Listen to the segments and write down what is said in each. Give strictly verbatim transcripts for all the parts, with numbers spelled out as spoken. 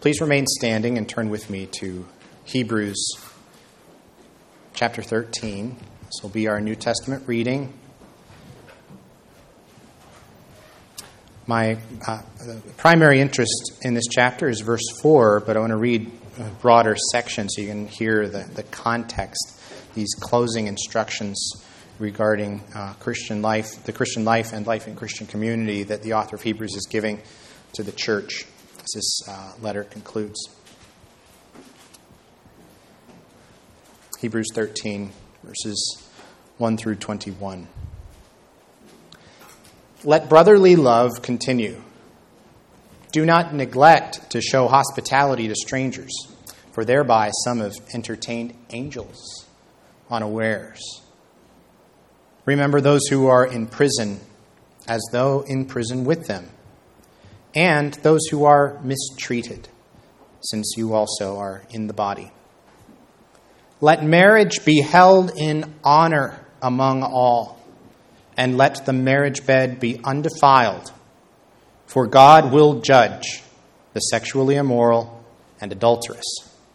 Please remain standing and turn with me to Hebrews chapter thirteen. This will be our New Testament reading. My uh, primary interest in this chapter is verse four, but I want to read a broader section so you can hear the, the context, these closing instructions regarding uh, Christian life, the Christian life and life in Christian community that the author of Hebrews is giving to the church as this uh, letter concludes. Hebrews thirteen, verses one through twenty-one. Let brotherly love continue. Do not neglect to show hospitality to strangers, for thereby some have entertained angels unawares. Remember those who are in prison, as though in prison with them, and those who are mistreated, since you also are in the body. Let marriage be held in honor among all, and let the marriage bed be undefiled, for God will judge the sexually immoral and adulterous.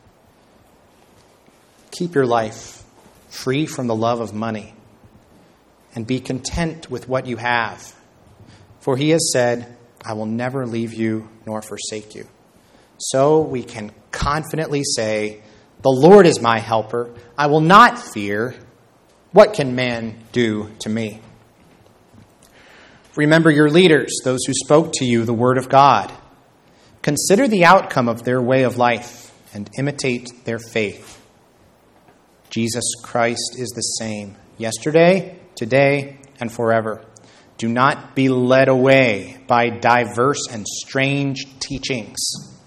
Keep your life free from the love of money, and be content with what you have. For he has said, I will never leave you nor forsake you. So we can confidently say, the Lord is my helper. I will not fear. What can man do to me? Remember your leaders, those who spoke to you the word of God. Consider the outcome of their way of life and imitate their faith. Jesus Christ is the same yesterday, today, and forever. Do not be led away by diverse and strange teachings.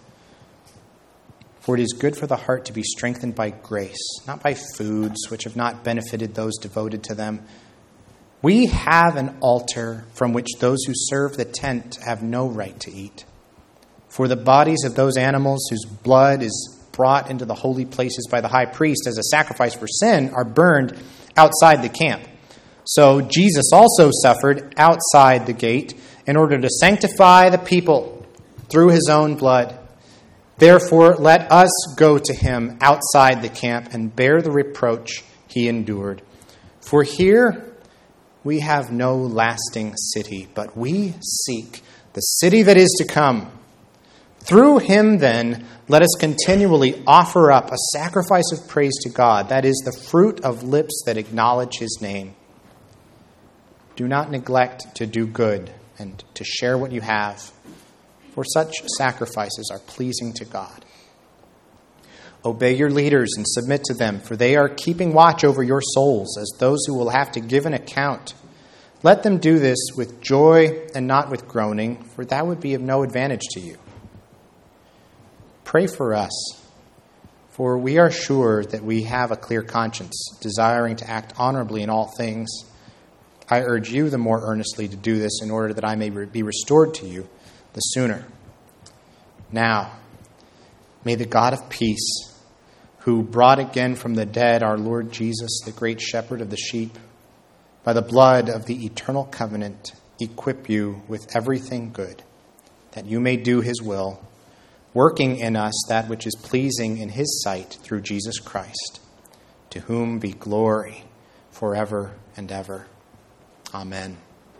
For it is good for the heart to be strengthened by grace, not by foods which have not benefited those devoted to them. We have an altar from which those who serve the tent have no right to eat. For the bodies of those animals whose blood is brought into the holy places by the high priest as a sacrifice for sin are burned outside the camp. So Jesus also suffered outside the gate in order to sanctify the people through his own blood. Therefore, let us go to him outside the camp and bear the reproach he endured. For here we have no lasting city, but we seek the city that is to come. Through him, then, let us continually offer up a sacrifice of praise to God, that is, the fruit of lips that acknowledge his name. Do not neglect to do good and to share what you have, for such sacrifices are pleasing to God. Obey your leaders and submit to them, for they are keeping watch over your souls as those who will have to give an account. Let them do this with joy and not with groaning, for that would be of no advantage to you. Pray for us, for we are sure that we have a clear conscience, desiring to act honorably in all things. I urge you the more earnestly to do this in order that I may be restored to you the sooner. Now, may the God of peace, who brought again from the dead our Lord Jesus, the great shepherd of the sheep, by the blood of the eternal covenant, equip you with everything good, that you may do his will, working in us that which is pleasing in his sight through Jesus Christ, to whom be glory forever and ever. Amen.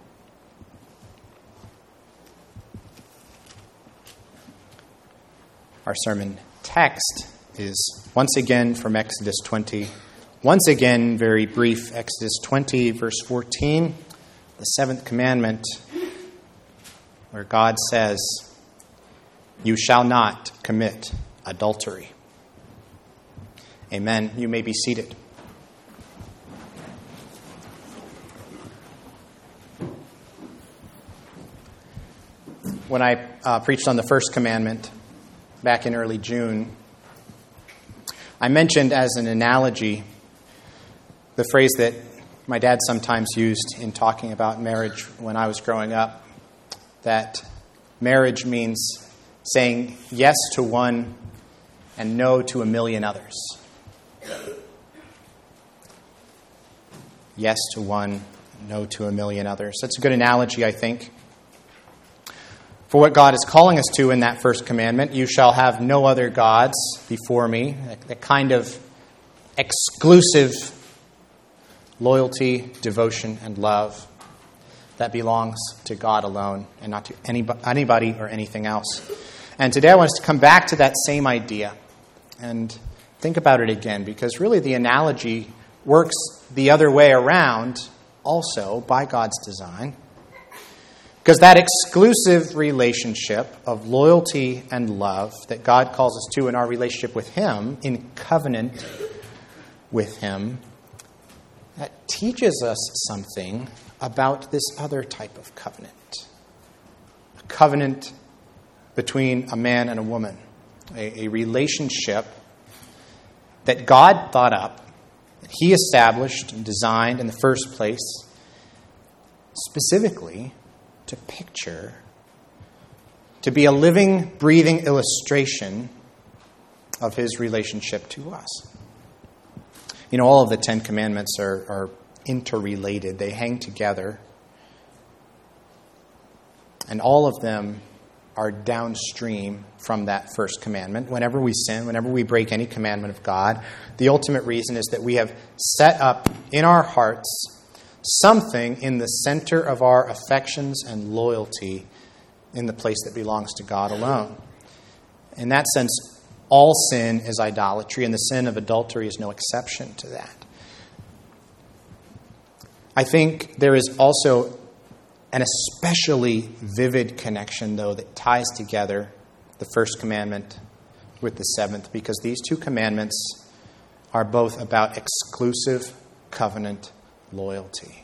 Our sermon text is once again from Exodus twenty. Once again, very brief, Exodus twenty, verse fourteen, the seventh commandment, where God says, you shall not commit adultery. Amen. You may be seated. When I uh, preached on the first commandment back in early June, I mentioned as an analogy the phrase that my dad sometimes used in talking about marriage when I was growing up, that marriage means saying yes to one and no to a million others. Yes to one, no to a million others. That's a good analogy, I think. for what God is calling us to in that first commandment. You shall have no other gods before me. That kind of exclusive loyalty, devotion, and love that belongs to God alone and not to anybody or anything else. And today I want us to come back to that same idea and think about it again, because really the analogy works the other way around also by God's design. Because that exclusive relationship of loyalty and love that God calls us to in our relationship with Him, in covenant with Him, that teaches us something about this other type of covenant. A covenant between a man and a woman. A, a relationship that God thought up, that He established and designed in the first place, specifically to picture, to be a living, breathing illustration of His relationship to us. You know, all of the Ten Commandments are, are interrelated. They hang together. And all of them are downstream from that first commandment. Whenever we sin, whenever we break any commandment of God, the ultimate reason is that we have set up in our hearts something in the center of our affections and loyalty in the place that belongs to God alone. In that sense, all sin is idolatry, and the sin of adultery is no exception to that. I think there is also an especially vivid connection, though, that ties together the first commandment with the seventh, because these two commandments are both about exclusive covenant loyalty.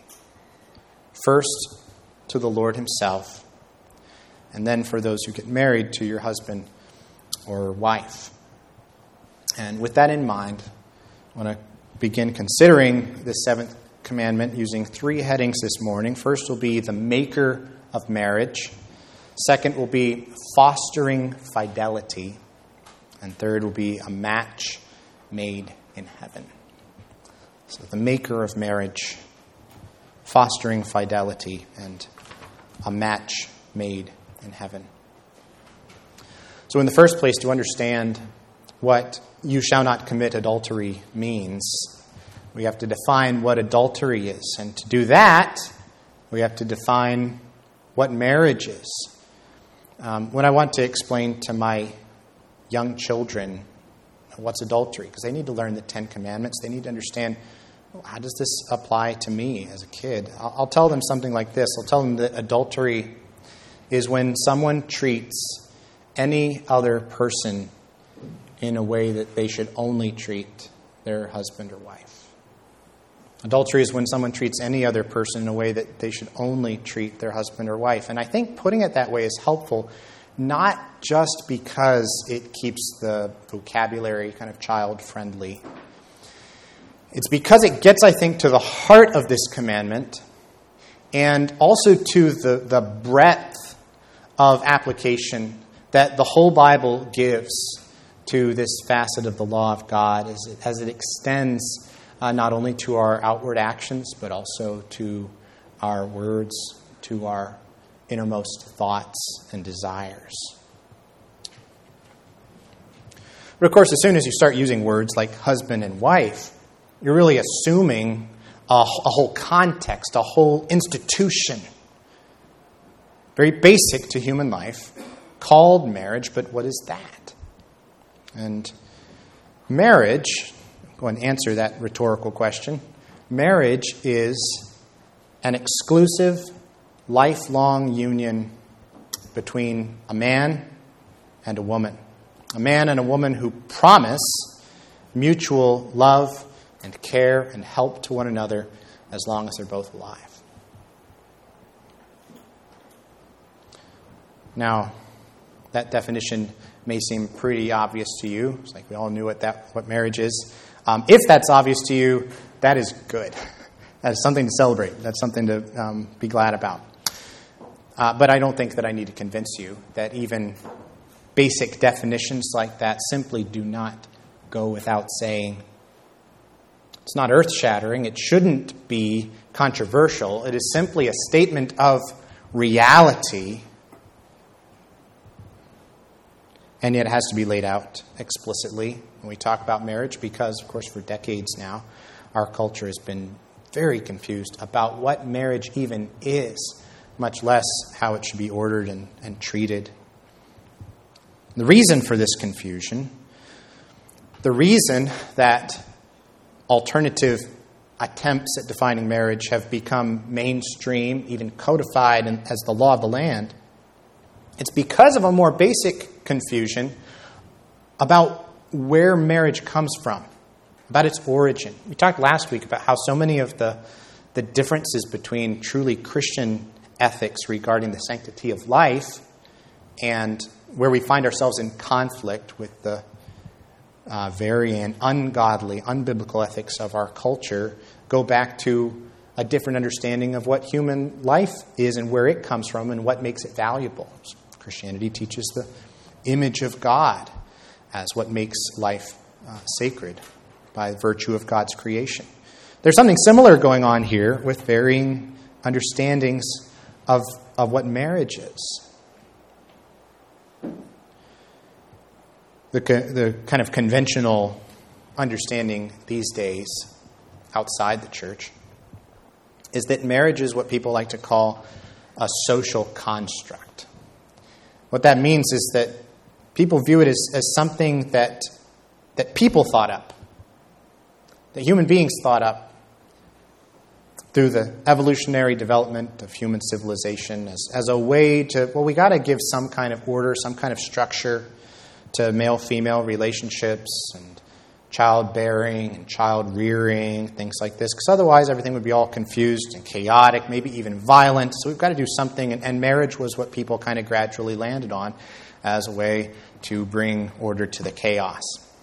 First, to the Lord Himself, and then for those who get married, to your husband or wife. And with that in mind, I want to begin considering the seventh commandment using three headings this morning. First will be the maker of marriage. Second will be fostering fidelity. And third will be a match made in heaven. So the maker of marriage, fostering fidelity, and a match made in heaven. So in the first place, to understand what you shall not commit adultery means, we have to define what adultery is. And to do that, we have to define what marriage is. Um, when I want to explain to my young children what's adultery, because they need to learn the Ten Commandments, they need to understand, well, how does this apply to me as a kid? I'll, I'll tell them something like this. I'll tell them that adultery is when someone treats any other person in a way that they should only treat their husband or wife. Adultery is when someone treats any other person in a way that they should only treat their husband or wife. And I think putting it that way is helpful, not just because it keeps the vocabulary kind of child-friendly. It's because it gets, I think, to the heart of this commandment, and also to the, the breadth of application that the whole Bible gives to this facet of the law of God as it, as it extends uh, not only to our outward actions, but also to our words, to our innermost thoughts and desires. But of course, as soon as you start using words like husband and wife, you're really assuming a, a whole context, a whole institution, very basic to human life, called marriage. But what is that? And marriage, go and answer that rhetorical question. Marriage is an exclusive, lifelong union between a man and a woman. A man and a woman who promise mutual love and care and help to one another as long as they're both alive. Now, that definition may seem pretty obvious to you. It's like we all knew what that what marriage is. Um, if that's obvious to you, that is good. That is something to celebrate. That's something to um, be glad about. Uh, but I don't think that I need to convince you that even basic definitions like that simply do not go without saying. It's not earth-shattering. It shouldn't be controversial. It is simply a statement of reality And yet it has to be laid out explicitly when we talk about marriage because, of course, for decades now, our culture has been very confused about what marriage even is, much less how it should be ordered and, and treated. The reason for this confusion, the reason that alternative attempts at defining marriage have become mainstream, even codified as the law of the land, it's because of a more basic confusion about where marriage comes from, about its origin. We talked last week about how so many of the, the differences between truly Christian ethics regarding the sanctity of life and where we find ourselves in conflict with the uh, varying ungodly, unbiblical ethics of our culture go back to a different understanding of what human life is and where it comes from and what makes it valuable. Christianity teaches the image of God as what makes life uh, sacred by virtue of God's creation. There's something similar going on here with varying understandings of, of what marriage is. The, the kind of conventional understanding these days outside the church is that marriage is what people like to call a social construct. What that means is that people view it as, as something that, that people thought up, that human beings thought up through the evolutionary development of human civilization as, as a way to, well, we got to give some kind of order, some kind of structure to male-female relationships and childbearing and child-rearing, things like this, because otherwise everything would be all confused and chaotic, maybe even violent. So we've got to do something, and, and marriage was what people kind of gradually landed on as a way to bring order to the chaos.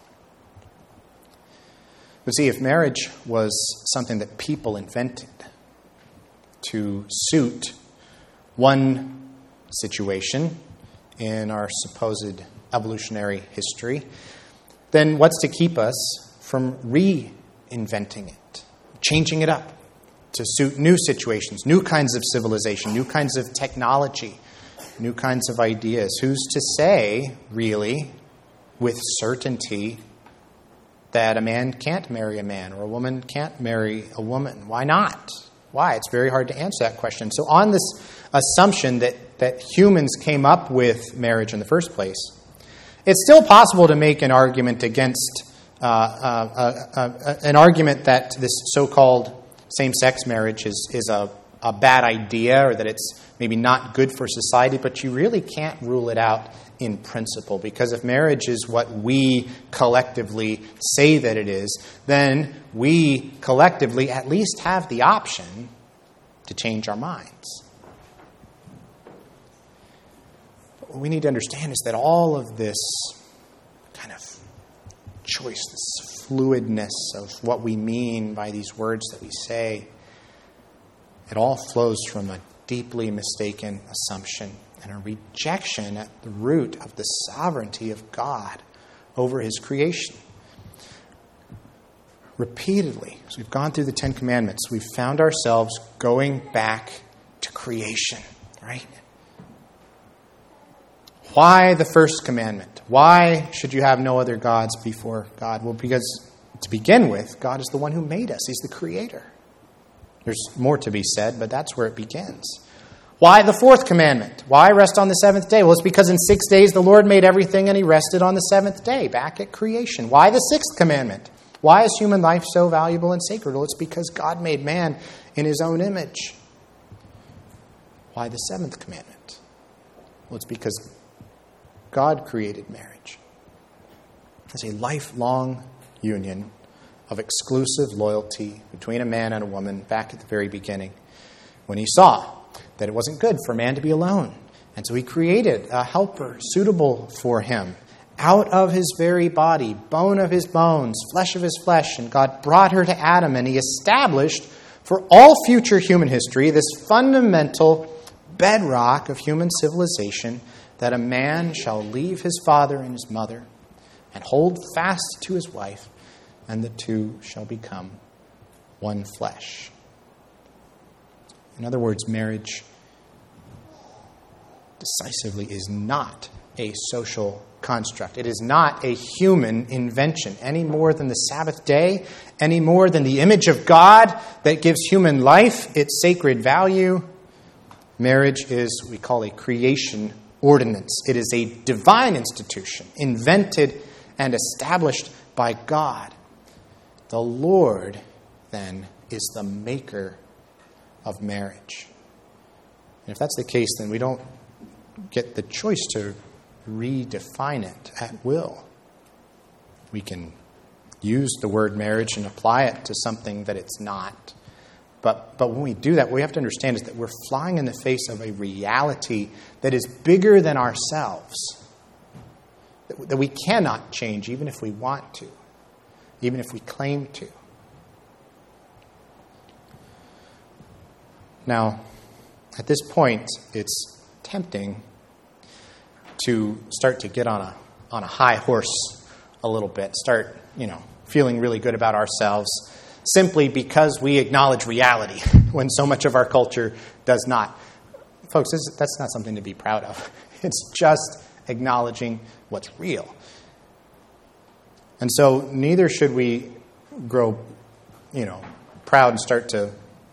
But see, if marriage was something that people invented to suit one situation in our supposed evolutionary history, then what's to keep us from reinventing it, changing it up to suit new situations, new kinds of civilization, new kinds of technology, new kinds of ideas? Who's to say, really, with certainty, that a man can't marry a man or a woman can't marry a woman? Why not? Why? It's very hard to answer that question. So on this assumption that, that humans came up with marriage in the first place, it's still possible to make an argument against uh, uh, uh, uh, an argument that this so-called same-sex marriage is, is a, a bad idea or that it's maybe not good for society, but you really can't rule it out in principle, because if marriage is what we collectively say that it is, then we collectively at least have the option to change our minds. What we need to understand is that all of this kind of choice, this fluidness of what we mean by these words that we say, it all flows from a deeply mistaken assumption and a rejection at the root of the sovereignty of God over His creation. Repeatedly, as we've gone through the Ten Commandments, we've found ourselves going back to creation, right? Why the first commandment? Why should you have no other gods before God? Well, because to begin with, God is the one who made us. He's the creator. There's more to be said, but that's where it begins. Why the fourth commandment? Why rest on the seventh day? Well, it's because in six days the Lord made everything and He rested on the seventh day, back at creation. Why the sixth commandment? Why is human life so valuable and sacred? Well, it's because God made man in His own image. Why the seventh commandment? Well, it's because God created marriage as a lifelong union of exclusive loyalty between a man and a woman back at the very beginning, when He saw that it wasn't good for man to be alone. And so He created a helper suitable for him out of his very body, bone of his bones, flesh of his flesh. And God brought her to Adam, and He established for all future human history this fundamental bedrock of human civilization, that a man shall leave his father and his mother and hold fast to his wife, and the two shall become one flesh. In other words, marriage decisively is not a social construct. It is not a human invention any more than the Sabbath day, any more than the image of God that gives human life its sacred value. Marriage is what we call a creation ordinance. It is a divine institution, invented and established by God. The Lord, then, is the maker of marriage. And if that's the case, then we don't get the choice to redefine it at will. We can use the word marriage and apply it to something that it's not. But, but when we do that, what we have to understand is that we're flying in the face of a reality that is bigger than ourselves, that, that we cannot change even if we want to, even if we claim to. Now, at this point, it's tempting to start to get on a on a high horse a little bit, start, you know, feeling really good about ourselves, simply because we acknowledge reality when so much of our culture does not. Folks, this, that's not something to be proud of. It's just acknowledging what's real. And so neither should we grow, you know, proud and start to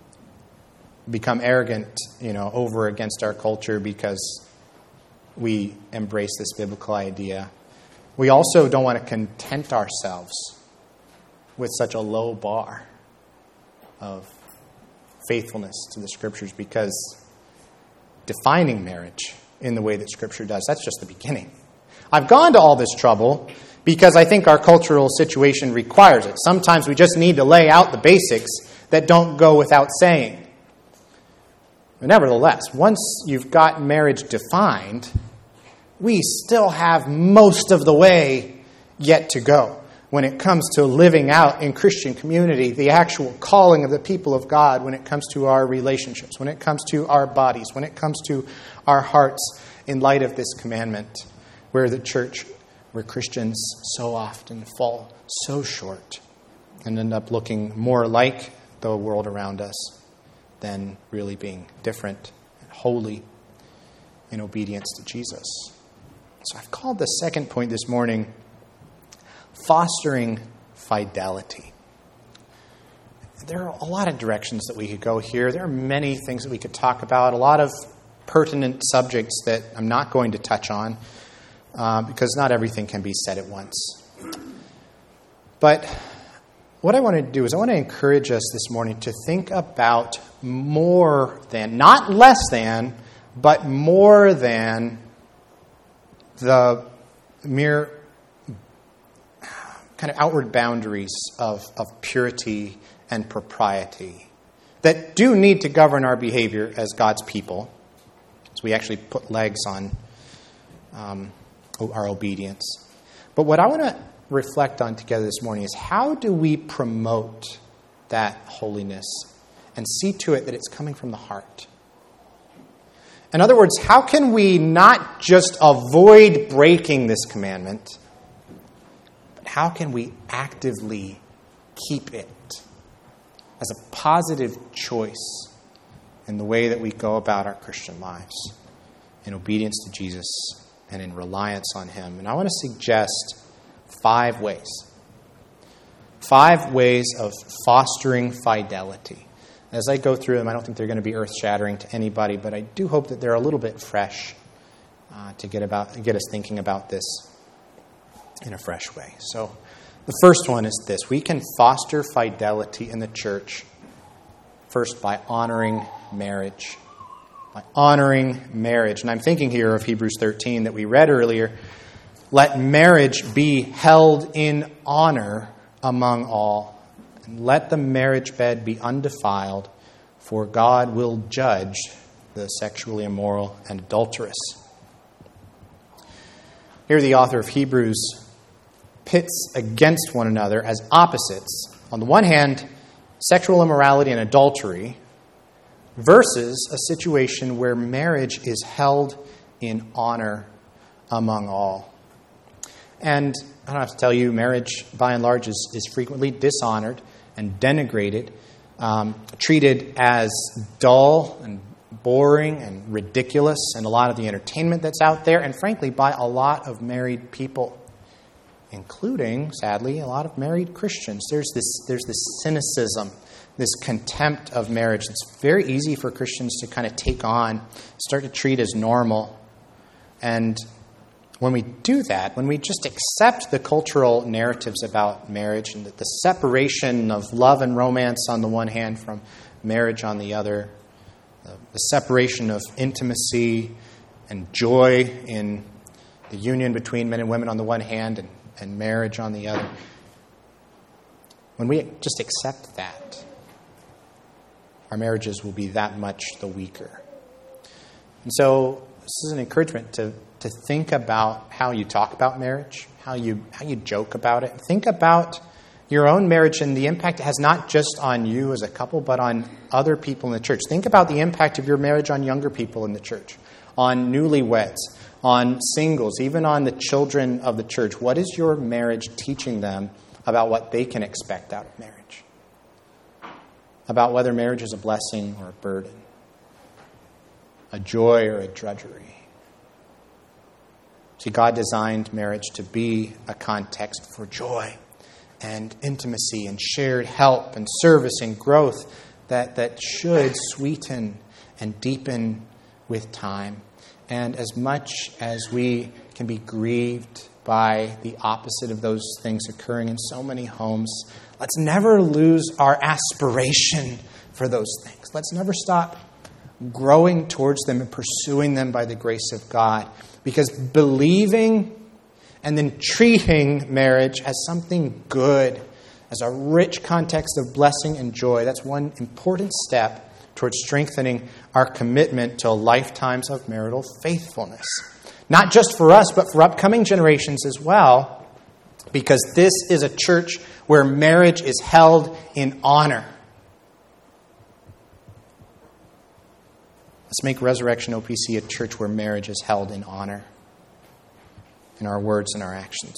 become arrogant, you know, over against our culture because we embrace this biblical idea. We also don't want to content ourselves with such a low bar of faithfulness to the Scriptures, because defining marriage in the way that Scripture does, that's just the beginning. I've gone to all this trouble because I think our cultural situation requires it. Sometimes we just need to lay out the basics that don't go without saying. But nevertheless, once you've got marriage defined, we still have most of the way yet to go when it comes to living out in Christian community the actual calling of the people of God, when it comes to our relationships, when it comes to our bodies, when it comes to our hearts in light of this commandment, where the church, where Christians so often fall so short and end up looking more like the world around us than really being different and holy in obedience to Jesus. So I've called the second point this morning fostering fidelity. There are a lot of directions that we could go here. There are many things that we could talk about, a lot of pertinent subjects that I'm not going to touch on uh, because not everything can be said at once. But what I want to do is I want to encourage us this morning to think about more than, not less than, but more than the mere kind of outward boundaries of, of purity and propriety that do need to govern our behavior as God's people. So we actually put legs on um, our obedience. But what I want to reflect on together this morning is, how do we promote that holiness and see to it that it's coming from the heart? In other words, how can we not just avoid breaking this commandment, but how can we actively keep it as a positive choice in the way that we go about our Christian lives, in obedience to Jesus and in reliance on Him? And I want to suggest five ways. Five ways of fostering fidelity. As I go through them, I don't think they're going to be earth-shattering to anybody, but I do hope that they're a little bit fresh uh, to get about get us thinking about this in a fresh way. So the first one is this. We can foster fidelity in the church first by honoring marriage. By honoring marriage. And I'm thinking here of Hebrews thirteen that we read earlier. Let marriage be held in honor among all. And let the marriage bed be undefiled, for God will judge the sexually immoral and adulterous. Here the author of Hebrews pits against one another as opposites. On the one hand, sexual immorality and adultery versus a situation where marriage is held in honor among all. And I don't have to tell you, marriage, by and large, is, is frequently dishonored and denigrated, um, treated as dull and boring and ridiculous and a lot of the entertainment that's out there, and frankly, by a lot of married people, including, sadly, a lot of married Christians. There's this, there's this cynicism, this contempt of marriage. It's very easy for Christians to kind of take on, start to treat as normal. And when we do that, when we just accept the cultural narratives about marriage and the, the separation of love and romance on the one hand from marriage on the other, the, the separation of intimacy and joy in the union between men and women on the one hand and, and marriage on the other, when we just accept that, our marriages will be that much the weaker. And so this is an encouragement to, to think about how you talk about marriage, how you how you joke about it. Think about your own marriage and the impact it has not just on you as a couple, but on other people in the church. Think about the impact of your marriage on younger people in the church, on newlyweds, on singles, even on the children of the church. What is your marriage teaching them about what they can expect out of marriage? About whether marriage is a blessing or a burden, a joy or a drudgery. See, God designed marriage to be a context for joy and intimacy and shared help and service and growth that, that should sweeten and deepen with time. And as much as we can be grieved by the opposite of those things occurring in so many homes, let's never lose our aspiration for those things. Let's never stop growing towards them and pursuing them by the grace of God. Because believing and then treating marriage as something good, as a rich context of blessing and joy, that's one important step towards strengthening our commitment to lifetimes of marital faithfulness. Not just for us, but for upcoming generations as well, because this is a church where marriage is held in honor. Let's make Resurrection O P C a church where marriage is held in honor in our words and our actions.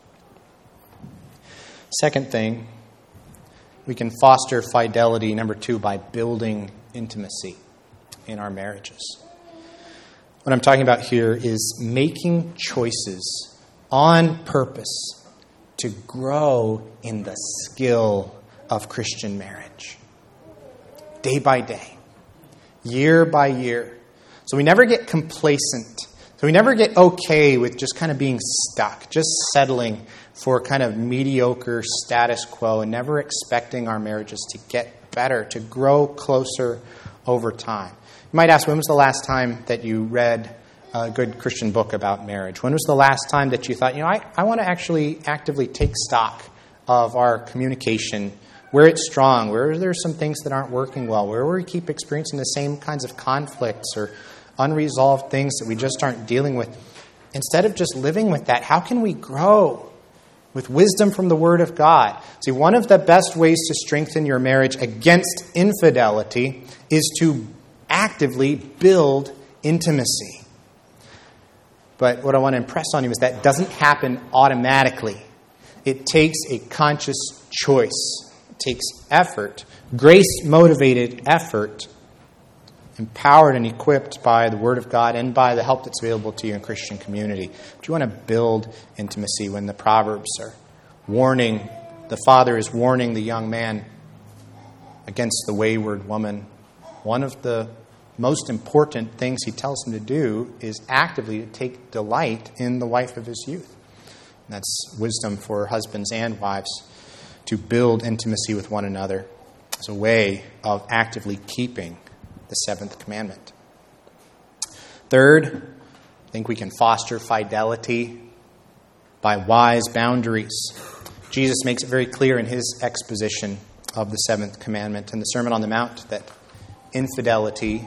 Second thing, we can foster fidelity, number two, by building intimacy in our marriages. What I'm talking about here is making choices on purpose to grow in the skill of Christian marriage. Day by day. Year by year. So we never get complacent. So we never get okay with just kind of being stuck, just settling for kind of mediocre status quo and never expecting our marriages to get better, to grow closer over time. You might ask, when was the last time that you read a good Christian book about marriage? When was the last time that you thought, you know, I, I want to actually actively take stock of our communication, where it's strong, where there's some things that aren't working well, where we keep experiencing the same kinds of conflicts or unresolved things that we just aren't dealing with. Instead of just living with that, how can we grow with wisdom from the Word of God? See, one of the best ways to strengthen your marriage against infidelity is to actively build intimacy. But what I want to impress on you is that doesn't happen automatically. It takes a conscious choice. Takes effort, grace-motivated effort, empowered and equipped by the Word of God and by the help that's available to you in Christian community. If you want to build intimacy, when the Proverbs are warning, the father is warning the young man against the wayward woman, one of the most important things he tells him to do is actively to take delight in the wife of his youth. And that's wisdom for husbands and wives, to build intimacy with one another as a way of actively keeping the seventh commandment. Third, I think we can foster fidelity by wise boundaries. Jesus makes it very clear in his exposition of the seventh commandment in the Sermon on the Mount that infidelity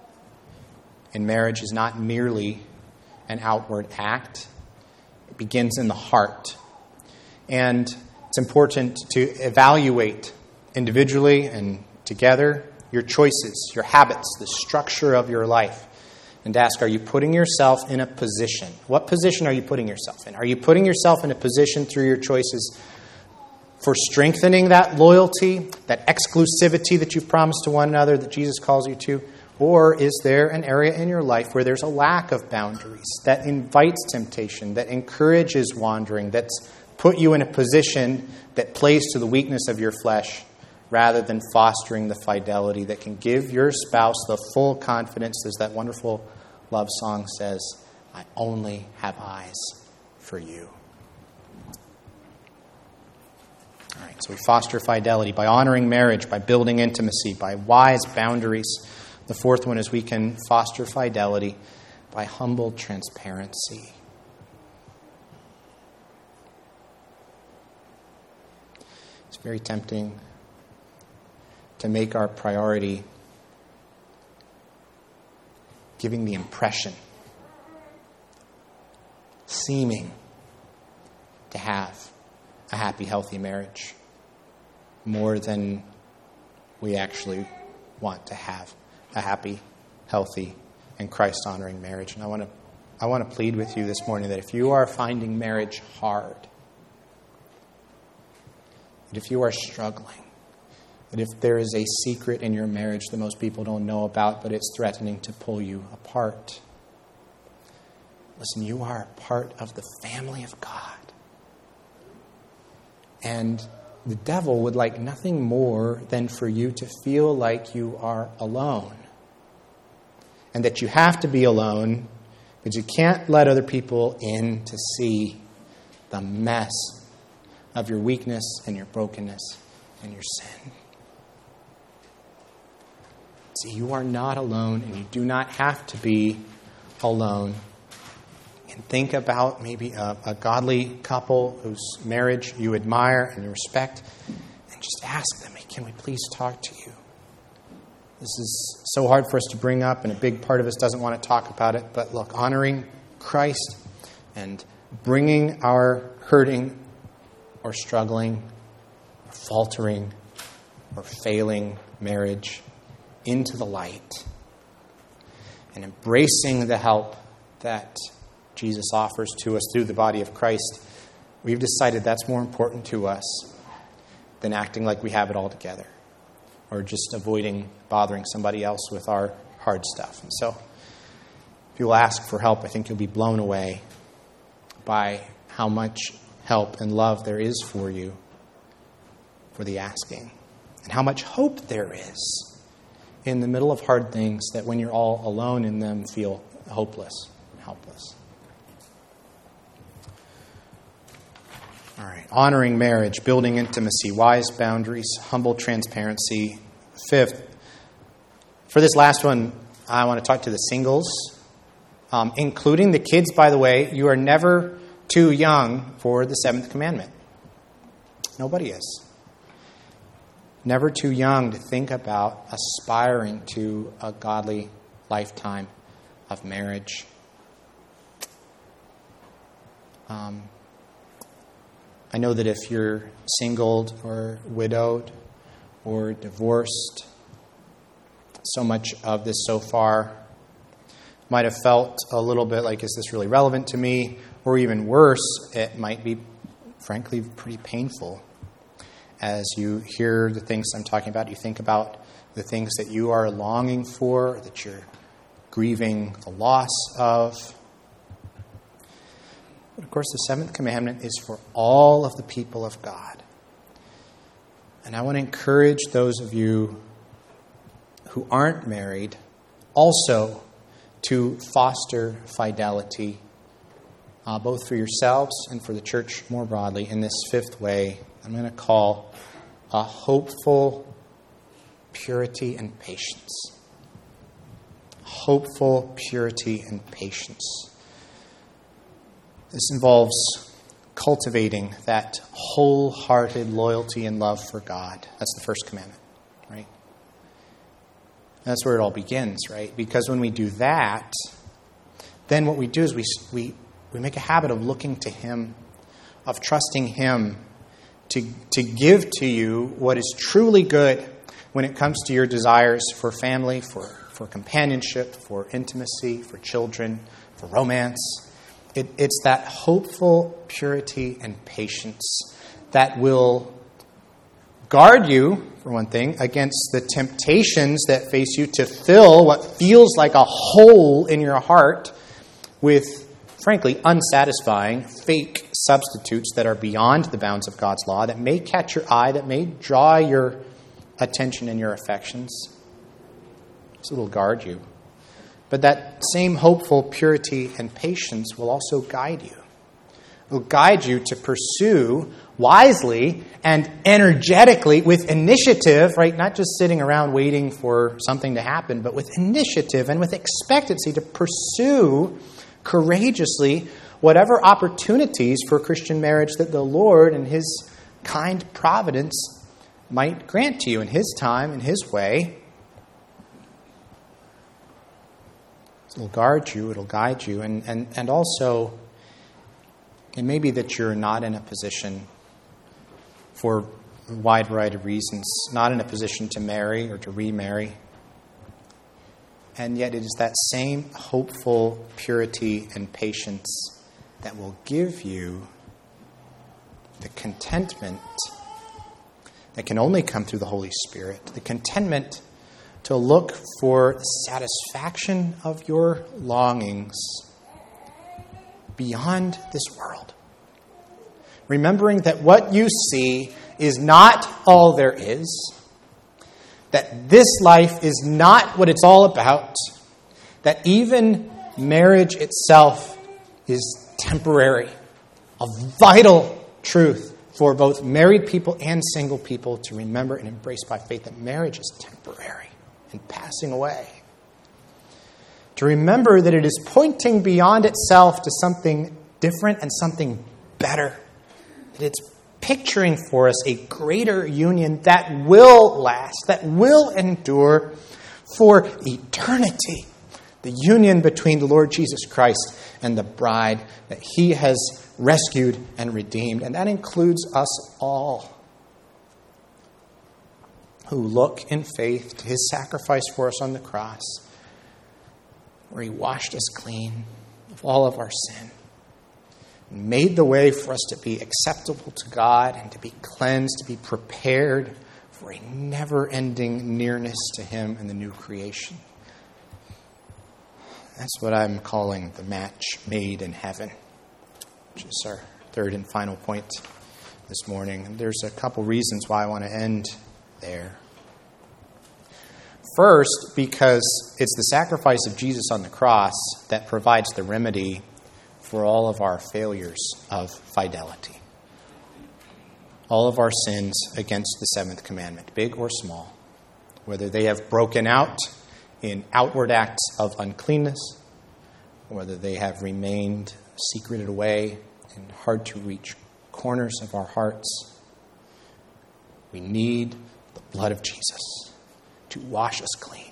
in marriage is not merely an outward act. It begins in the heart. And it's important to evaluate individually and together your choices, your habits, the structure of your life, and ask, are you putting yourself in a position? What position are you putting yourself in? Are you putting yourself in a position through your choices for strengthening that loyalty, that exclusivity that you've promised to one another that Jesus calls you to? Or is there an area in your life where there's a lack of boundaries that invites temptation, that encourages wandering, that's put you in a position that plays to the weakness of your flesh rather than fostering the fidelity that can give your spouse the full confidence, as that wonderful love song says, I only have eyes for you. All right, so we foster fidelity by honoring marriage, by building intimacy, by wise boundaries. The fourth one is we can foster fidelity by humble transparency. It's very tempting to make our priority giving the impression, seeming to have a happy, healthy marriage more than we actually want to have a happy, healthy, and Christ-honoring marriage. And I want to I want to plead with you this morning that if you are finding marriage hard, that if you are struggling, that if there is a secret in your marriage that most people don't know about, but it's threatening to pull you apart, listen, you are a part of the family of God. And the devil would like nothing more than for you to feel like you are alone. And that you have to be alone, but you can't let other people in to see the mess of your weakness and your brokenness and your sin. See, you are not alone, and you do not have to be alone. And think about maybe a, a godly couple whose marriage you admire and you respect, and just ask them, hey, can we please talk to you? This is so hard for us to bring up, and a big part of us doesn't want to talk about it. But look, honoring Christ and bringing our hurting or struggling or faltering or failing marriage into the light and embracing the help that Jesus offers to us through the body of Christ, we've decided that's more important to us than acting like we have it all together or just avoiding bothering somebody else with our hard stuff. And so if you'll ask for help, I think you'll be blown away by how much help and love there is for you for the asking, and how much hope there is in the middle of hard things that when you're all alone in them feel hopeless and helpless. All right, honoring marriage, building intimacy, wise boundaries, humble transparency. Fifth, for this last one, I want to talk to the singles, um, including the kids, by the way. You are never too young for the seventh commandment. Nobody is. Never too young to think about aspiring to a godly lifetime of marriage. Um, I know that if you're singled or widowed or divorced, so much of this so far might have felt a little bit like, is this really relevant to me? Or even worse, it might be, frankly, pretty painful. As you hear the things I'm talking about, you think about the things that you are longing for, that you're grieving the loss of. But of course, the seventh commandment is for all of the people of God. And I want to encourage those of you who aren't married also to foster fidelity, uh, both for yourselves and for the church more broadly, in this fifth way I'm going to call a hopeful purity and patience. Hopeful purity and patience. This involves cultivating that wholehearted loyalty and love for God. That's the first commandment, right? That's where it all begins, right? Because when we do that, then what we do is we we we make a habit of looking to Him, of trusting Him to to give to you what is truly good when it comes to your desires for family, for, for companionship, for intimacy, for children, for romance. It, it's that hopeful purity and patience that will guard you, for one thing, against the temptations that face you to fill what feels like a hole in your heart with, frankly, unsatisfying, fake substitutes that are beyond the bounds of God's law, that may catch your eye, that may draw your attention and your affections. So it'll guard you. But that same hopeful purity and patience will also guide you. It will guide you to pursue wisely and energetically with initiative, right? Not just sitting around waiting for something to happen, but with initiative and with expectancy to pursue courageously whatever opportunities for Christian marriage that the Lord in His kind providence might grant to you in His time, in His way. It'll guard you, it'll guide you, and, and, and also it may be that you're not in a position, for a wide variety of reasons, not in a position to marry or to remarry. And yet it is that same hopeful purity and patience that will give you the contentment that can only come through the Holy Spirit, the contentment to look for the satisfaction of your longings beyond this world. Remembering that what you see is not all there is, that this life is not what it's all about, that even marriage itself is temporary, a vital truth for both married people and single people to remember and embrace by faith, that marriage is temporary and passing away. To remember that it is pointing beyond itself to something different and something better. That it's picturing for us a greater union that will last, that will endure for eternity. The union between the Lord Jesus Christ and the bride that He has rescued and redeemed. And that includes us all who look in faith to His sacrifice for us on the cross, where He washed us clean of all of our sin, and made the way for us to be acceptable to God and to be cleansed, to be prepared for a never-ending nearness to Him in the new creation. That's what I'm calling the match made in heaven, which is our third and final point this morning. And there's a couple reasons why I want to end there. First, because it's the sacrifice of Jesus on the cross that provides the remedy for all of our failures of fidelity. All of our sins against the seventh commandment, big or small, whether they have broken out in outward acts of uncleanness, or whether they have remained secreted away in hard-to-reach corners of our hearts. We need the blood of Jesus to wash us clean.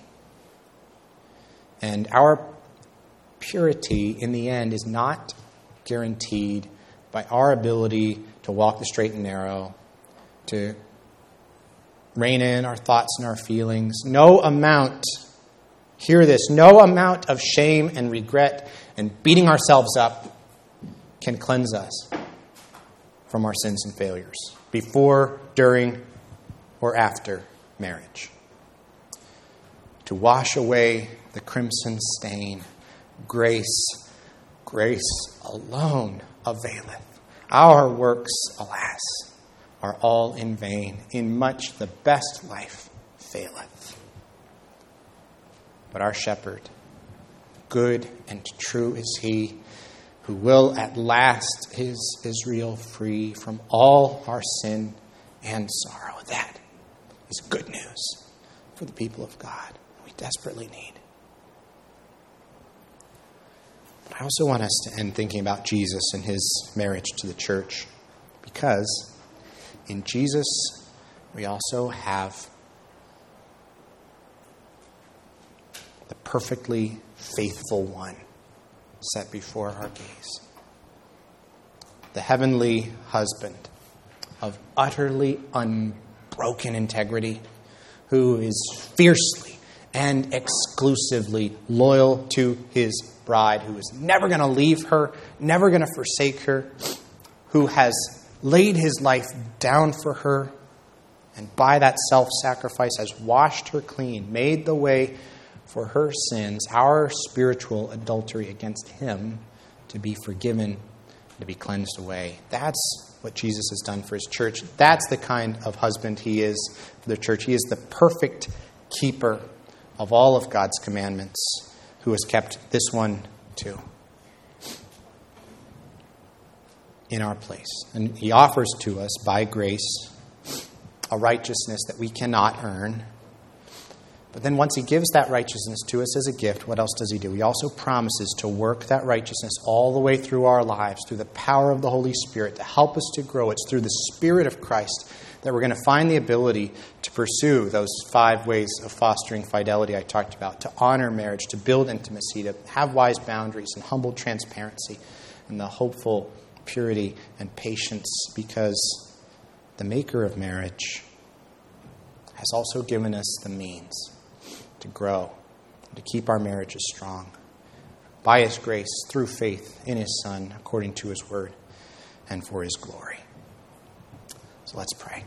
And our purity, in the end, is not guaranteed by our ability to walk the straight and narrow, to rein in our thoughts and our feelings. No amount, hear this, no amount of shame and regret and beating ourselves up can cleanse us from our sins and failures before, during, or after marriage. To wash away the crimson stain, grace, grace alone availeth. Our works, alas, are all in vain. In much the best life faileth. But our shepherd, good and true is He, who will at last His Israel free from all our sin and sorrow. That is good news for the people of God. We desperately need. But I also want us to end thinking about Jesus and His marriage to the church, because in Jesus we also have the perfectly faithful one set before our gaze. The heavenly husband of utterly unbroken integrity, who is fiercely and exclusively loyal to his bride, who is never going to leave her, never going to forsake her, who has laid his life down for her, and by that self-sacrifice has washed her clean, made the way for her sins, our spiritual adultery against him, to be forgiven, to be cleansed away. That's what Jesus has done for his church. That's the kind of husband he is for the church. He is the perfect keeper of all of God's commandments, who has kept this one too, in our place. And he offers to us, by grace, a righteousness that we cannot earn. But then once he gives that righteousness to us as a gift, what else does he do? He also promises to work that righteousness all the way through our lives, through the power of the Holy Spirit, to help us to grow. It's through the Spirit of Christ that we're going to find the ability to pursue those five ways of fostering fidelity I talked about, to honor marriage, to build intimacy, to have wise boundaries and humble transparency, and the hopeful purity and patience, because the maker of marriage has also given us the means to grow, to keep our marriages strong, by his grace, through faith in his Son, according to his word, and for his glory. So let's pray.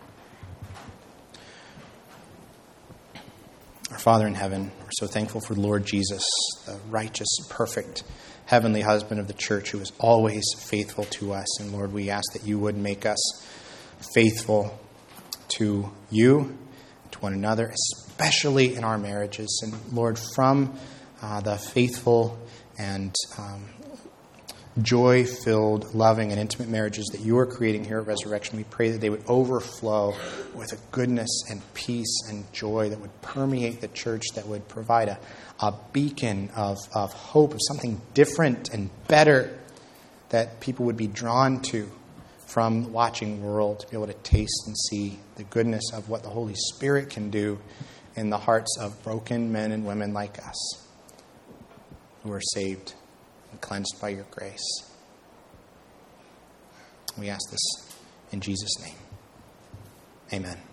Our Father in heaven, we're so thankful for the Lord Jesus, the righteous, perfect, heavenly husband of the church, who is always faithful to us. And Lord, we ask that you would make us faithful to you, to one another, especially in our marriages. And Lord, from uh, the faithful and um, joy-filled, loving, and intimate marriages that you are creating here at Resurrection, we pray that they would overflow with a goodness and peace and joy that would permeate the church, that would provide a, a beacon of, of hope, of something different and better that people would be drawn to from the watching world, to be able to taste and see the goodness of what the Holy Spirit can do in the hearts of broken men and women like us, who are saved and cleansed by your grace. We ask this in Jesus' name. Amen.